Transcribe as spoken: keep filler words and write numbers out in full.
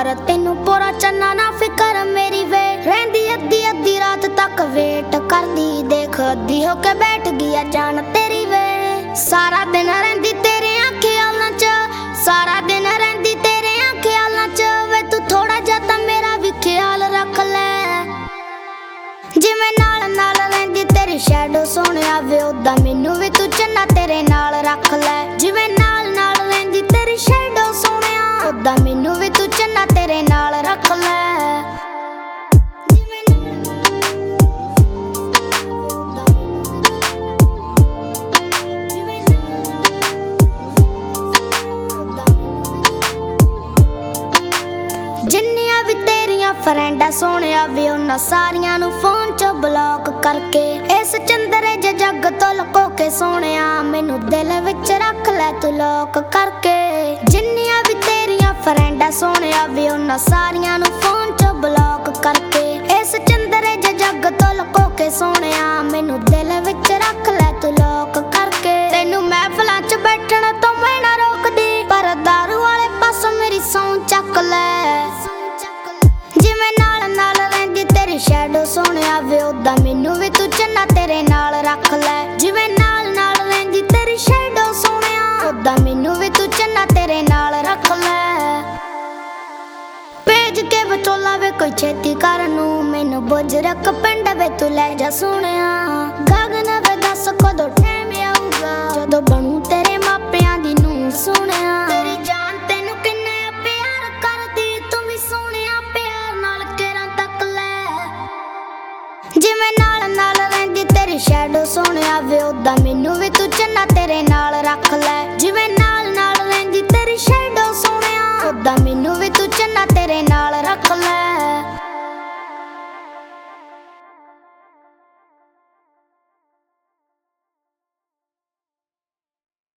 पर तेनू पूरा चन्ना ना फिकर मेरी वे रहंदी अद्धी अद्धी रात तक वेट करदी देख अद्धी होके बैठ गई जान तेरी वे सारा दिन रहंदी तेरे ख्यालां च सारा दिन रहंदी तेरे ख्यालां च वे तू थोड़ा जा तां मेरा भी ख्याल रख ले जिवें नाल नाल रहंदी तेरी शैडो सोहणिया वे उदां मैनू भी तू चन्ना तेरे नाल रख ले जिवें नाल नाल रहंदी तेरी शैडो सोहणिया उदां मैनू भी तू चन्ना तेरे नाल रख ले जिन्नियां भी तेरियां फ्रेंडां सोहणिया वे उन्हां सारियां नू फोन चो ब्लॉक करके इस चंदरे जे जग तो लुको के सोहणिया मैनू दिल विच रख ले तू लॉक करके जिन्नियां भी तेरियां फ्रेंडां सोहणिया वे उन्हां सारियां नू फोन चो ब्लॉक करके इस चंदरे जे जग तो लुको के सोहणिया मैनू दिल विच रख ले तू लॉक करके तैनू महफिलां च बैठण तो मैं ना रोकदी पर दारू वाले पासों मेरी सौं चक ले जिवें नाल नाल रहंदी तेरी शैडो सोहणिया वे उदां मैनू भी तू चन्ना तेरे नाल रख ले जिवें नाल नाल रहंदी तेरी शैडो सोहणिया उदां मैनू भी तू चन्ना तेरे नाल रख ले भेज के विचोला वे कोई छेती कर नू मैनू बुजरक पिंड वे तू लै जा सोहणिया गगन वे दस कदों टाइम आऊगा जदों बनू तेरे मापियां दी नूं सोहणिया तेरी जान तैनू किन्ना प्यार करदी तू भी सोहणिया प्यार नाल केरा तक ले जिवें नाल नाल रहंदी तेरी शैडो सोहणिया वे उदां